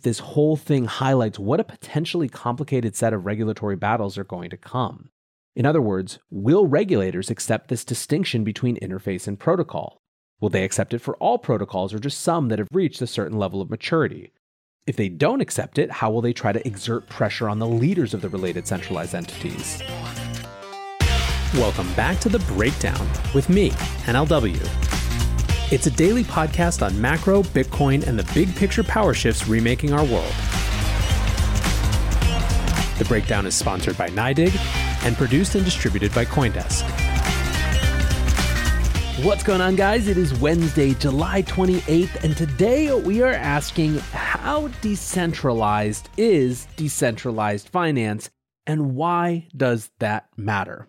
this whole thing highlights what a potentially complicated set of regulatory battles are going to come. In other words, will regulators accept this distinction between interface and protocol? Will they accept it for all protocols or just some that have reached a certain level of maturity? If they don't accept it, how will they try to exert pressure on the leaders of the related centralized entities? Welcome back to The Breakdown with me, NLW. It's a daily podcast on macro, Bitcoin, and the big picture power shifts remaking our world. The Breakdown is sponsored by NYDIG and produced and distributed by CoinDesk. What's going on, guys? It is Wednesday, July 28th, and today we are asking, how decentralized is decentralized finance, and why does that matter?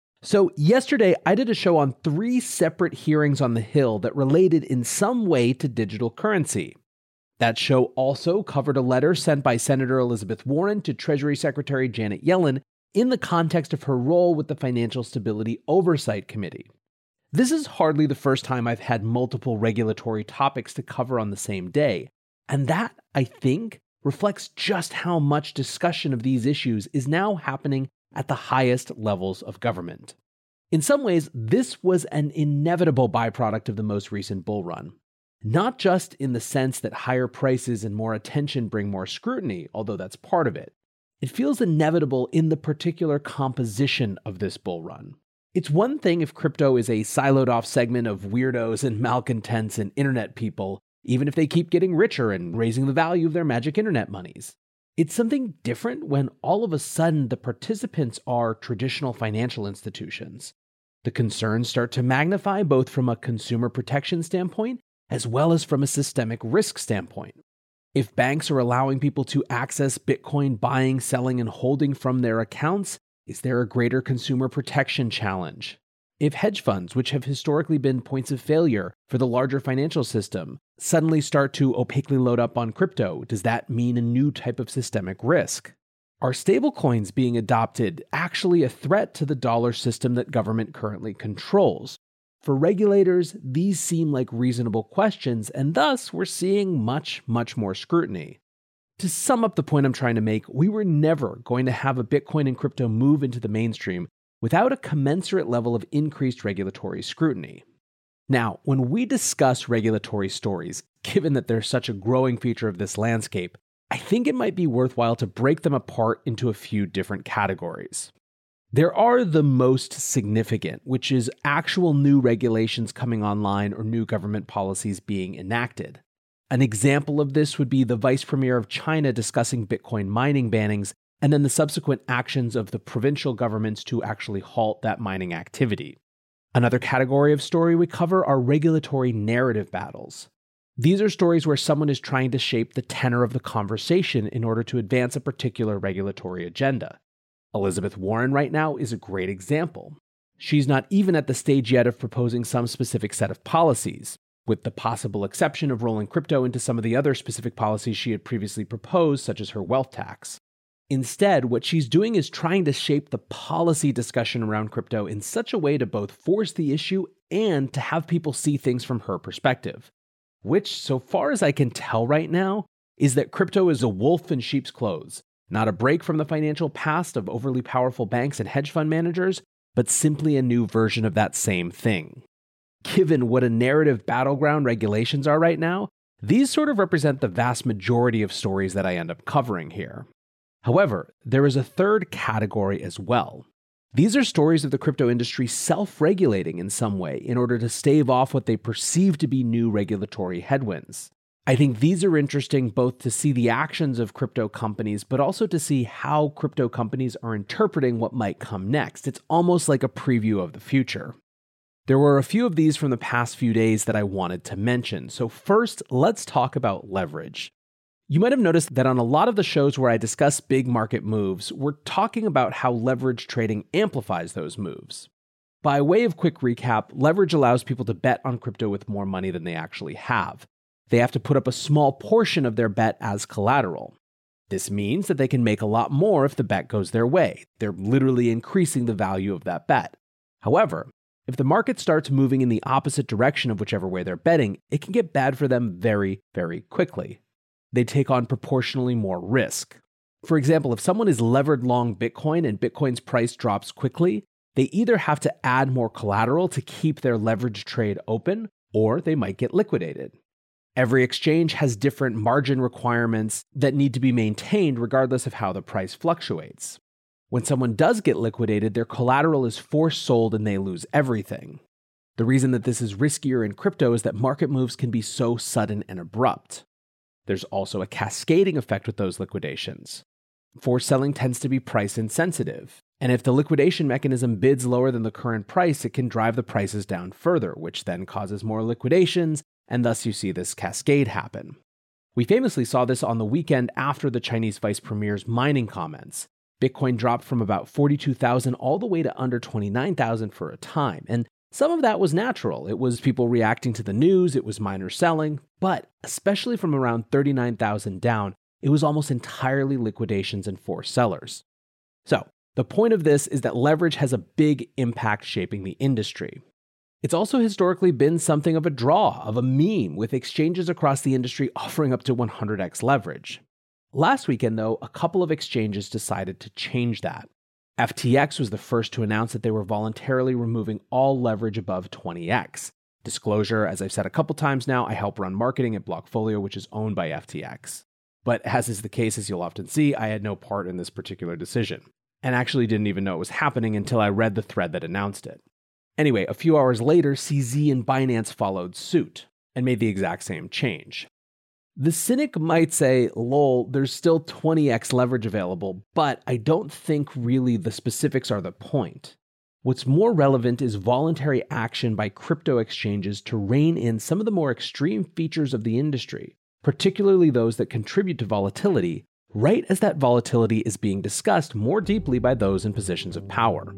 So yesterday, I did a show on 3 separate hearings on the Hill that related in some way to digital currency. That show also covered a letter sent by Senator Elizabeth Warren to Treasury Secretary Janet Yellen in the context of her role with the Financial Stability Oversight Committee. This is hardly the first time I've had multiple regulatory topics to cover on the same day, and that, I think, reflects just how much discussion of these issues is now happening at the highest levels of government. In some ways, this was an inevitable byproduct of the most recent bull run. Not just in the sense that higher prices and more attention bring more scrutiny, although that's part of it. It feels inevitable in the particular composition of this bull run. It's one thing if crypto is a siloed off segment of weirdos and malcontents and internet people, even if they keep getting richer and raising the value of their magic internet monies. It's something different when all of a sudden the participants are traditional financial institutions. The concerns start to magnify both from a consumer protection standpoint as well as from a systemic risk standpoint. If banks are allowing people to access Bitcoin buying, selling, and holding from their accounts, is there a greater consumer protection challenge? If hedge funds, which have historically been points of failure for the larger financial system, suddenly start to opaquely load up on crypto, does that mean a new type of systemic risk? Are stablecoins being adopted actually a threat to the dollar system that government currently controls? For regulators, these seem like reasonable questions, and thus we're seeing much more scrutiny. To sum up the point I'm trying to make, we were never going to have a Bitcoin and crypto move into the mainstream without a commensurate level of increased regulatory scrutiny. Now, when we discuss regulatory stories, given that they're such a growing feature of this landscape, I think it might be worthwhile to break them apart into a few different categories. There are the most significant, which is actual new regulations coming online or new government policies being enacted. An example of this would be the Vice Premier of China discussing Bitcoin mining bannings and then the subsequent actions of the provincial governments to actually halt that mining activity. Another category of story we cover are regulatory narrative battles. These are stories where someone is trying to shape the tenor of the conversation in order to advance a particular regulatory agenda. Elizabeth Warren right now is a great example. She's not even at the stage yet of proposing some specific set of policies, with the possible exception of rolling crypto into some of the other specific policies she had previously proposed, such as her wealth tax. Instead, what she's doing is trying to shape the policy discussion around crypto in such a way to both force the issue and to have people see things from her perspective. Which, so far as I can tell right now, is that crypto is a wolf in sheep's clothes, not a break from the financial past of overly powerful banks and hedge fund managers, but simply a new version of that same thing. Given what a narrative battleground regulations are right now, these sort of represent the vast majority of stories that I end up covering here. However, there is a third category as well. These are stories of the crypto industry self-regulating in some way in order to stave off what they perceive to be new regulatory headwinds. I think these are interesting both to see the actions of crypto companies, but also to see how crypto companies are interpreting what might come next. It's almost like a preview of the future. There were a few of these from the past few days that I wanted to mention. So first, let's talk about leverage. You might have noticed that on a lot of the shows where I discuss big market moves, we're talking about how leverage trading amplifies those moves. By way of quick recap, leverage allows people to bet on crypto with more money than they actually have. They have to put up a small portion of their bet as collateral. This means that they can make a lot more if the bet goes their way. They're literally increasing the value of that bet. However, if the market starts moving in the opposite direction of whichever way they're betting, it can get bad for them very, very quickly. they take on proportionally more risk. For example, if someone is levered long Bitcoin and Bitcoin's price drops quickly, they either have to add more collateral to keep their leverage trade open, or they might get liquidated. Every exchange has different margin requirements that need to be maintained regardless of how the price fluctuates. When someone does get liquidated, their collateral is forced sold and they lose everything. The reason that this is riskier in crypto is that market moves can be so sudden and abrupt. There's also a cascading effect with those liquidations. Forced selling tends to be price insensitive, and if the liquidation mechanism bids lower than the current price, it can drive the prices down further, which then causes more liquidations, and thus you see this cascade happen. We famously saw this on the weekend after the Chinese vice premier's mining comments. Bitcoin dropped from about 42,000 all the way to under 29,000 for a time, and some of that was natural. It was people reacting to the news, it was miners selling, but especially from around 39,000 down, it was almost entirely liquidations and forced sellers. So, the point of this is that leverage has a big impact shaping the industry. It's also historically been something of a draw, of a meme, with exchanges across the industry offering up to 100x leverage. Last weekend, though, a couple of exchanges decided to change that. FTX was the first to announce that they were voluntarily removing all leverage above 20x. Disclosure, as I've said a couple times now, I help run marketing at Blockfolio, which is owned by FTX. But as is the case, as you'll often see, I had no part in this particular decision, and actually didn't even know it was happening until I read the thread that announced it. Anyway, a few hours later, CZ and Binance followed suit and made the exact same change. The cynic might say, lol, there's still 20x leverage available, but I don't think really the specifics are the point. What's more relevant is voluntary action by crypto exchanges to rein in some of the more extreme features of the industry, particularly those that contribute to volatility, right as that volatility is being discussed more deeply by those in positions of power.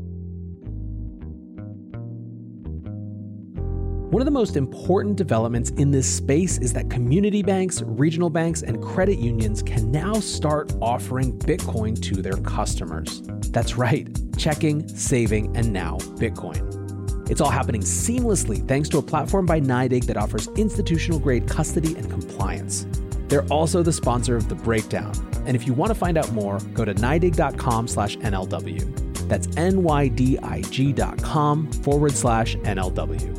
One of the most important developments in this space is that community banks, regional banks, and credit unions can now start offering Bitcoin to their customers. That's right, checking, saving, and now Bitcoin. It's all happening seamlessly thanks to a platform by NYDIG that offers institutional-grade custody and compliance. They're also the sponsor of The Breakdown. And if you want to find out more, go to NYDIG.com/NLW. That's NYDIG.com/NLW.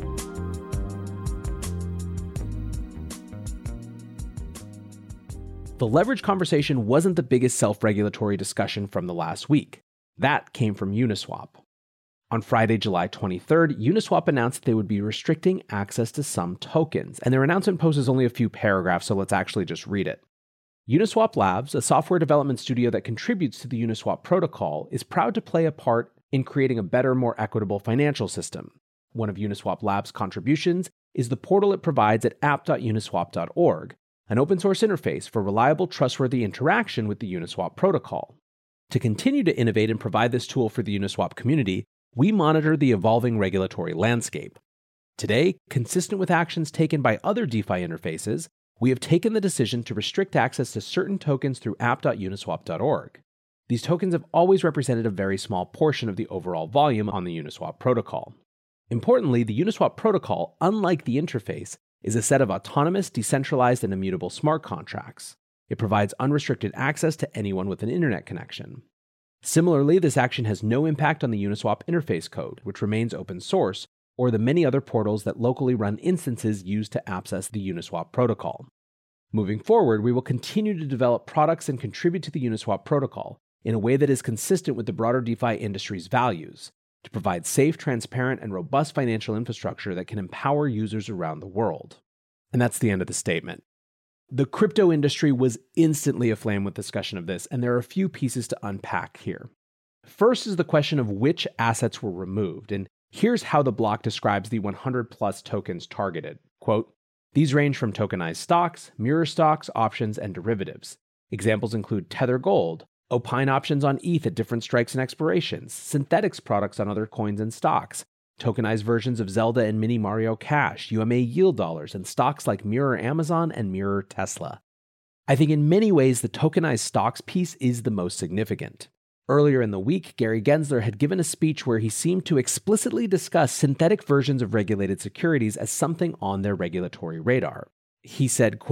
The leverage conversation wasn't the biggest self-regulatory discussion from the last week. That came from Uniswap. On Friday, July 23rd, Uniswap announced that they would be restricting access to some tokens, and their announcement poses only a few paragraphs, so let's actually just read it. Uniswap Labs, a software development studio that contributes to the Uniswap protocol, is proud to play a part in creating a better, more equitable financial system. One of Uniswap Labs' contributions is the portal it provides at app.uniswap.org, an open-source interface for reliable, trustworthy interaction with the Uniswap protocol. To continue to innovate and provide this tool for the Uniswap community, we monitor the evolving regulatory landscape. Today, consistent with actions taken by other DeFi interfaces, we have taken the decision to restrict access to certain tokens through app.uniswap.org. These tokens have always represented a very small portion of the overall volume on the Uniswap protocol. Importantly, the Uniswap protocol, unlike the interface, is a set of autonomous, decentralized, and immutable smart contracts. It provides unrestricted access to anyone with an internet connection. Similarly, this action has no impact on the Uniswap interface code, which remains open source, or the many other portals that locally run instances used to access the Uniswap protocol. Moving forward, we will continue to develop products and contribute to the Uniswap protocol in a way that is consistent with the broader DeFi industry's values, to provide safe, transparent, and robust financial infrastructure that can empower users around the world. And that's the end of the statement. The crypto industry was instantly aflame with discussion of this, and there are a few pieces to unpack here. First is the question of which assets were removed, and here's how the block describes the 100-plus tokens targeted. Quote, "These range from tokenized stocks, mirror stocks, options, and derivatives. Examples include Tether Gold, Opine options on ETH at different strikes and expirations, synthetics products on other coins and stocks, tokenized versions of Zelda and Mini Mario Cash, UMA yield dollars, and stocks like Mirror Amazon and Mirror Tesla." I think in many ways the tokenized stocks piece is the most significant. Earlier in the week, Gary Gensler had given a speech where he seemed to explicitly discuss synthetic versions of regulated securities as something on their regulatory radar. He said, quote,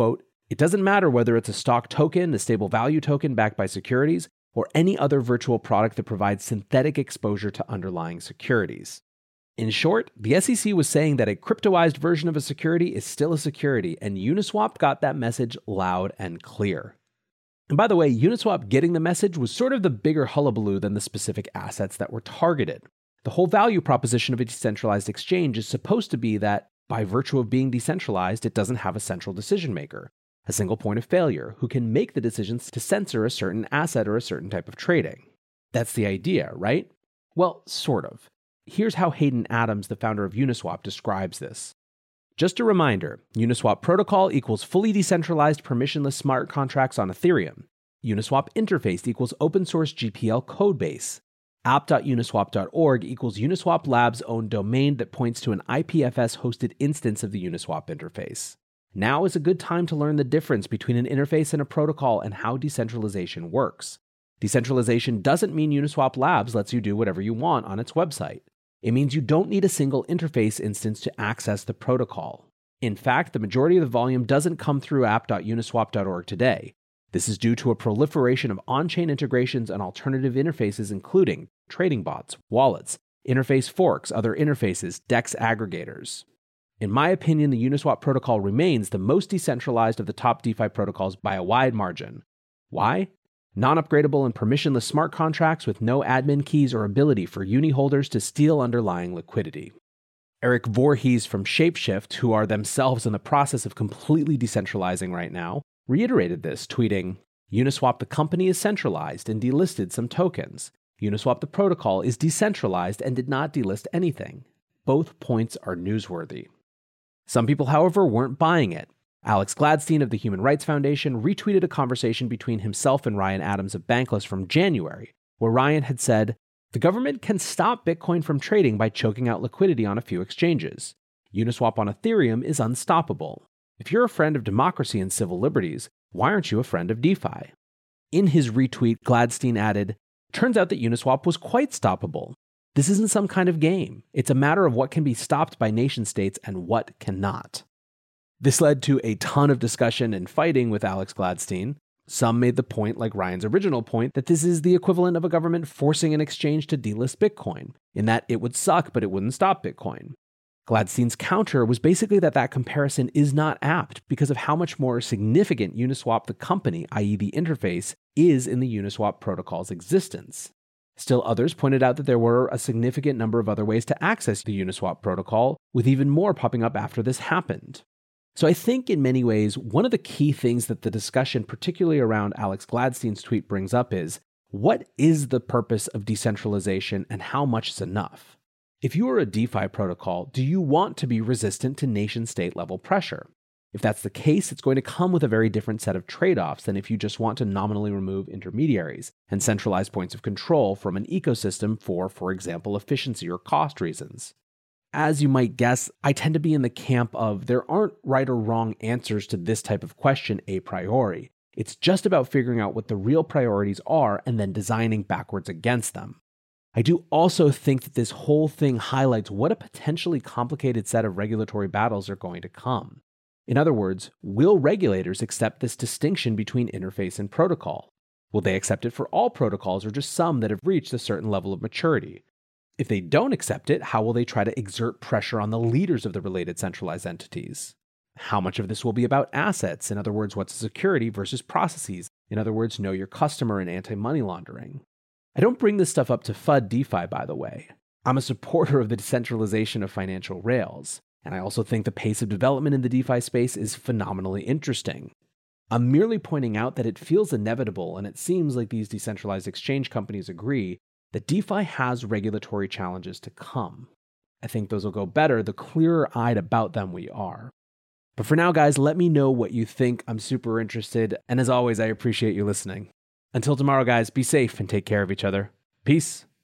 It doesn't matter whether it's a stock token, a stable value token backed by securities, or any other virtual product that provides synthetic exposure to underlying securities. In short, the SEC was saying that a cryptoized version of a security is still a security, and Uniswap got that message loud and clear. And by the way, Uniswap getting the message was sort of the bigger hullabaloo than the specific assets that were targeted. The whole value proposition of a decentralized exchange is supposed to be that, by virtue of being decentralized, it doesn't have a central decision maker, a single point of failure, who can make the decisions to censor a certain asset or a certain type of trading. That's the idea, right? Well, sort of. Here's how Hayden Adams, the founder of Uniswap, describes this. Just a reminder, Uniswap protocol equals fully decentralized permissionless smart contracts on Ethereum. Uniswap interface equals open source GPL codebase. app.uniswap.org equals Uniswap Labs' own domain that points to an IPFS-hosted instance of the Uniswap interface. Now is a good time to learn the difference between an interface and a protocol and how decentralization works. Decentralization doesn't mean Uniswap Labs lets you do whatever you want on its website. It means you don't need a single interface instance to access the protocol. In fact, the majority of the volume doesn't come through app.uniswap.org today. This is due to a proliferation of on-chain integrations and alternative interfaces, including trading bots, wallets, interface forks, other interfaces, DEX aggregators. In my opinion, the Uniswap protocol remains the most decentralized of the top DeFi protocols by a wide margin. Why? Non-upgradable and permissionless smart contracts with no admin keys or ability for uni holders to steal underlying liquidity. Eric Voorhees from Shapeshift, who are themselves in the process of completely decentralizing right now, reiterated this, tweeting, Uniswap the company is centralized and delisted some tokens. Uniswap the protocol is decentralized and did not delist anything. Both points are newsworthy. Some people, however, weren't buying it. Alex Gladstein of the Human Rights Foundation retweeted a conversation between himself and Ryan Adams of Bankless from January, where Ryan had said, the government can stop Bitcoin from trading by choking out liquidity on a few exchanges. Uniswap on Ethereum is unstoppable. If you're a friend of democracy and civil liberties, why aren't you a friend of DeFi? In his retweet, Gladstein added, turns out that Uniswap was quite stoppable. This isn't some kind of game. It's a matter of what can be stopped by nation states and what cannot. This led to a ton of discussion and fighting with Alex Gladstein. Some made the point, like Ryan's original point, that this is the equivalent of a government forcing an exchange to delist Bitcoin, in that it would suck, but it wouldn't stop Bitcoin. Gladstein's counter was basically that comparison is not apt because of how much more significant Uniswap the company, i.e. the interface, is in the Uniswap protocol's existence. Still others pointed out that there were a significant number of other ways to access the Uniswap protocol, with even more popping up after this happened. So I think in many ways, one of the key things that the discussion, particularly around Alex Gladstein's tweet, brings up is, what is the purpose of decentralization and how much is enough? If you are a DeFi protocol, do you want to be resistant to nation-state level pressure? If that's the case, it's going to come with a very different set of trade-offs than if you just want to nominally remove intermediaries and centralize points of control from an ecosystem for example, efficiency or cost reasons. As you might guess, I tend to be in the camp of there aren't right or wrong answers to this type of question a priori. It's just about figuring out what the real priorities are and then designing backwards against them. I do also think that this whole thing highlights what a potentially complicated set of regulatory battles are going to come. In other words, will regulators accept this distinction between interface and protocol? Will they accept it for all protocols or just some that have reached a certain level of maturity? If they don't accept it, how will they try to exert pressure on the leaders of the related centralized entities? How much of this will be about assets? In other words, what's a security versus processes? In other words, know your customer and anti-money laundering. I don't bring this stuff up to FUD DeFi, by the way. I'm a supporter of the decentralization of financial rails, and I also think the pace of development in the DeFi space is phenomenally interesting. I'm merely pointing out that it feels inevitable, and it seems like these decentralized exchange companies agree, that DeFi has regulatory challenges to come. I think those will go better the clearer-eyed about them we are. But for now, guys, let me know what you think. I'm super interested, and as always, I appreciate you listening. Until tomorrow, guys, be safe and take care of each other. Peace.